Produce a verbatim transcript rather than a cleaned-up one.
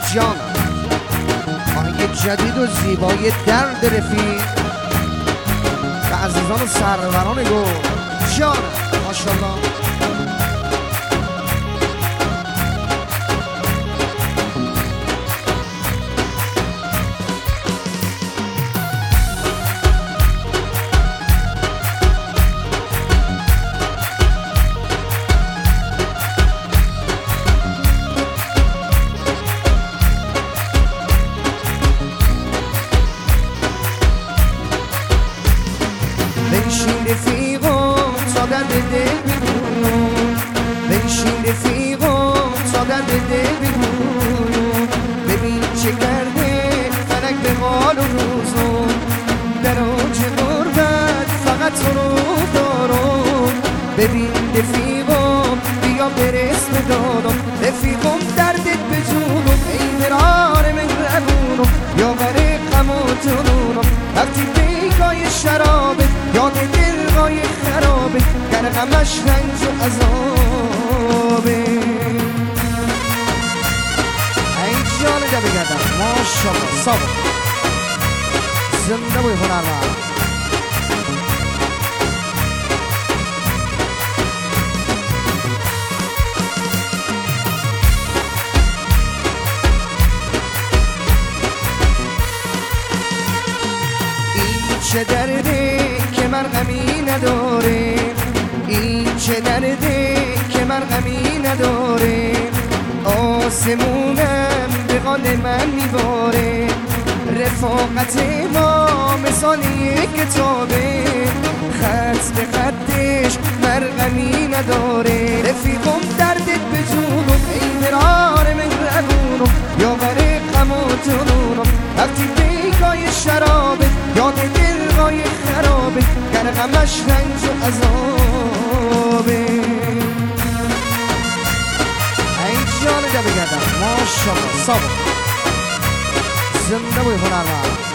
جانم آهنگ جدید و زیبای درد رفیق و عزیزان و سروران گل جانم ماشاءالله. بنشین رفیقم تا درد دل بگویم، بنشین رفیقم تا درد دل بگویم، ببین چه کرده فلک به حال و روزم، در اوج غربت فقط تو رو دارم. ببین رفیقم بیا برس به دادم، رفیقم دردت به جونم، ای مرار مهربونم یا غریقم و جنونم. وقتی پیکای شرابه یاد دلهای خرابه، گرغمش رنج و عذابه. ای جان جا بگردم ماشاءالله صابر زنده بوی هنرمند. چه درده که مرهمی نداره، این چه درده که مرهمی نداره. آسمونم به قال من میباره، رفاقت ما مثال یک کتابه، خط به خطش مرهمی نداره. رفیقم دردت به جونم، ای مرار مهربونم یا غریقم و جنونم. وقتی پیکای شرابه یاد دلهای خرابه، گرغمش رنج و عذابه. ای جان جا بگردم ماشاءالله صابر زنده بوی هنرمند.